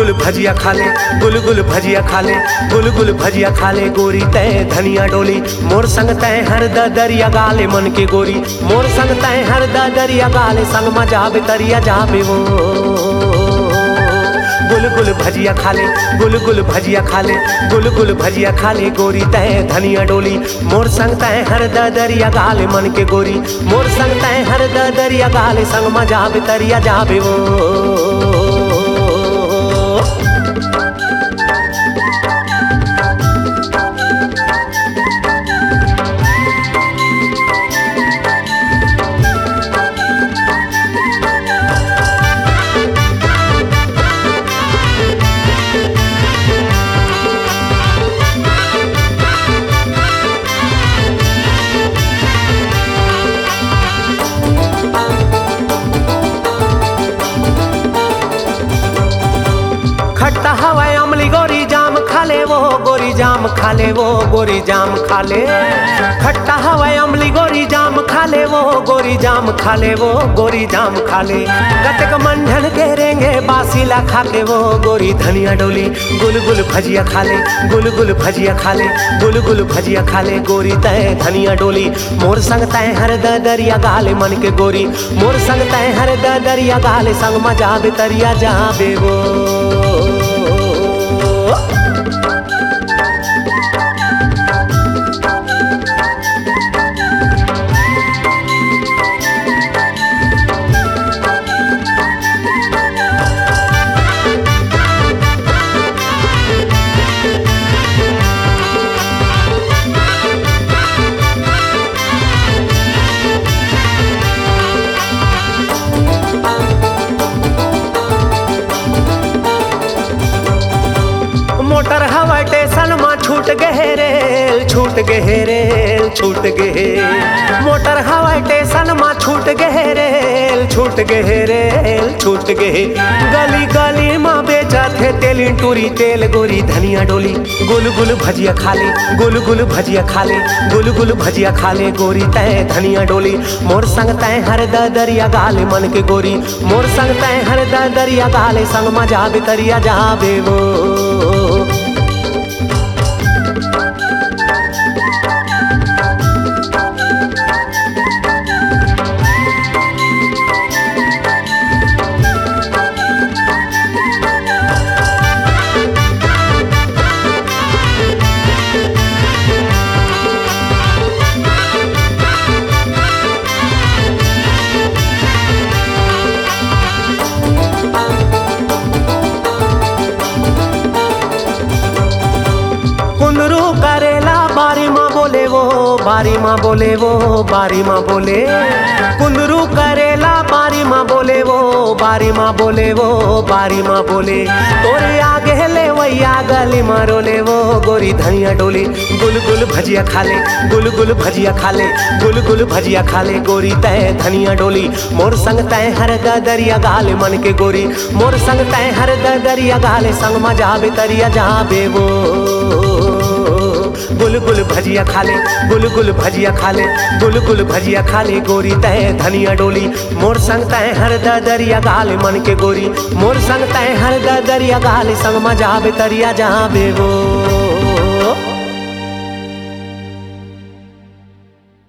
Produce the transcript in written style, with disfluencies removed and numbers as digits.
गुल भजिया खाले गुल भजिया खाले गुल भजिया खाले गोरी तय धनिया डोली मोर संग तय हर दरिया गाले मन के गोरी मोर संग तय हर दरिया गाले संग मजाबे तरिया जाबे वो गुल भजिया खाले गुल भजिया खाले गुल भजिया खाले गोरी तय धनिया डोली मोर संग तय हर दरिया गाले मन के गोरी मोर संग तय हर दरिया गाले संग मजाबे तरिया जाबे वो खट्टा हवाए अमली गोरी जाम खाले वो गोरी जाम खाले वो गोरी जाम खाले खट्टा हवाए अमली गोरी जाम खाले वो गोरी जाम खाले वो गोरी जाम खाले कतक मंडल के रेंगे बासीला खाके वो गोरी धनिया डोली गुल भजिया खाले गुल भजिया खाले गुल भजिया खाले गोरी तय धनिया डोली मोर संग तय हर दरिया गाले मन के गोरी मोर संग तय हर दरिया गाले संग मजाबे तरिया जाबे वो मोटर हवा स्टेशन में छूट गए रेल छूट गए रेल छूट गए मोटर हवा स्टेशन में छूट गए रेल छूट गए रेल छूट गए गली गली में बेचा थे तेल टूरी तेल गोरी धनिया डोली गुल भजिया खाले गुल भजिया खाले गुल भजिया खाले गोरी तय धनिया डोली मोर संग तय हर दरिया गाले मन के गोरी मोर संग तय हर दरिया गाले संग मजाबे तरिया जाबे वो करेला बारी माँ बोले वो बारी माँ बोले वो बारी माँ बोले कुंदरू करेला बारी माँ बोले वो बारी माँ बोले वो बारी माँ बोले तोरे आगे ले वैया गली मारो ले वो गोरी धनिया डोली गुल भजिया खाले गुल भजिया खाले गुल भजिया खाले गोरी तय धनिया डोली मोर संग तय हर दरिया गाले मन के गोरी मोर संग तय हर दरिया गाले संग मजाबे तरिया जाबे वो गुल भजिया खाले गुल भजिया खाले गुल भजिया खाले गोरी तय धनिया डोली मोर संग तय हर दरिया गाले मन के गोरी मोर संग तय हर दरिया गाले संग मजाबे तरिया जाबे वो